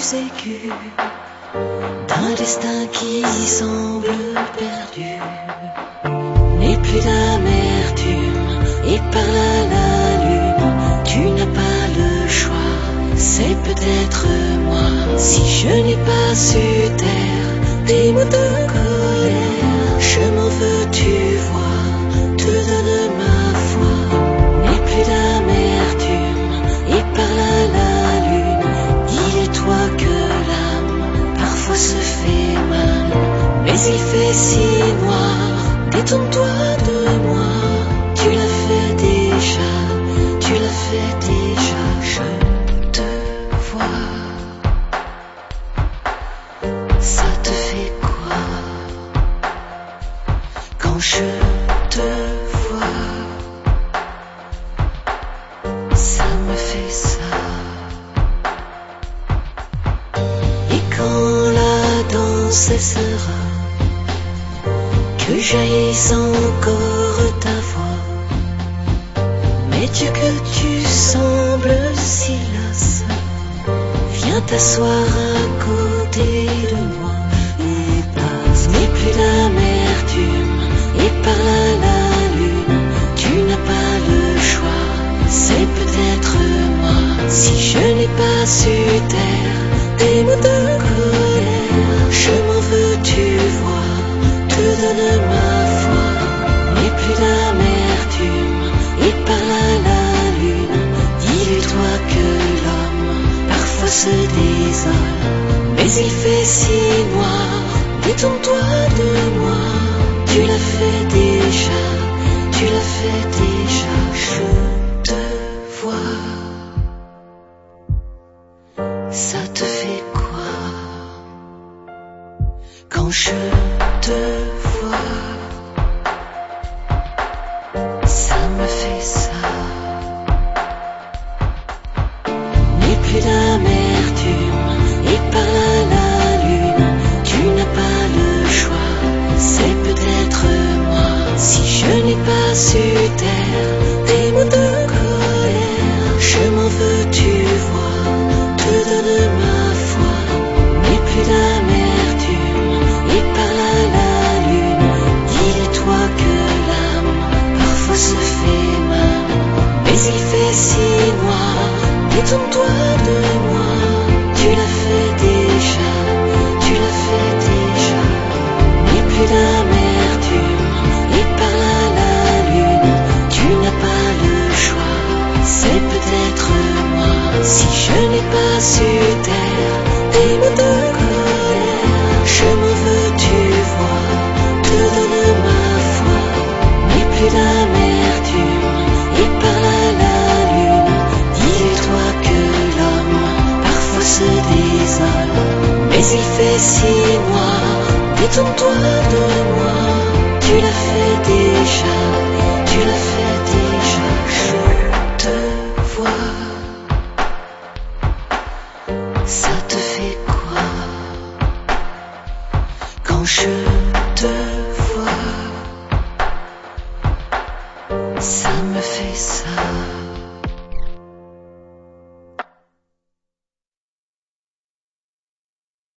plus aigu d'un destin qui semble perdu. N'aie plus d'amertume et parle à la lune. Tu n'as pas le choix, c'est peut-être moi. Si je n'ai pas su taire tes mots de colère, je m'en veux, tu vois, te donne ma foi. N'aie plus d'amertume et parle à la lune. Dis-toi que l'âme parfois se fait mal, mais il fait si noir. Détourne-toi de moi, tu l'as fait déjà, tu l'as fait déjà, je te vois. Ça te fait quoi quand je te vois? Ça me fait ça. Et quand la danse cessera, que jaillisse encore ta voix, mais Dieu que tu sembles si lasse, viens t'asseoir à côté de moi et passe. N'aie plus d'amertume et parle à la lune. Tu n'as pas le choix, c'est peut-être moi. Si je n'ai pas su taire tes mots de colère, je m'en veux, tu vois, te donne ma foi. N'aie plus d'amertume et parle à la lune. Dis-toi que l'homme parfois se désole, mais il fait si noir. Détourne-toi de moi, tu l'as fait déjà, tu l'as fait déjà, je te vois. Ça te fait quoi quand je te vois? Ça me fait ça. N'aie plus d'amertume et parle à la lune. Tu n'as pas le choix, c'est peut-être moi. Si je n'ai pas su taire tes mots de colère, je m'en veux, tu vois, te donne ma foi. N'aie plus d'amertume et parle à la lune. Dis-toi que l'âme parfois se fait mal, mais il fait si noir. Détourne-toi de moi, tu l'as fait déjà, tu l'as fait déjà. N'aie plus d'amertume et parle à la lune. Tu n'as pas le choix, c'est peut-être moi. Si je n'ai pas su taire tes mots de colère, je m'en veux, tu vois, te donne ma foi. N'aie plus d'amertume et parle à la lune. Dis-toi que l'homme parfois se désole, mais il fait si noir. Détourne-toi de moi, tu l'as fait déjà, tu l'as fait déjà, je te vois. Ça te fait quoi quand je te vois? Ça me fait ça.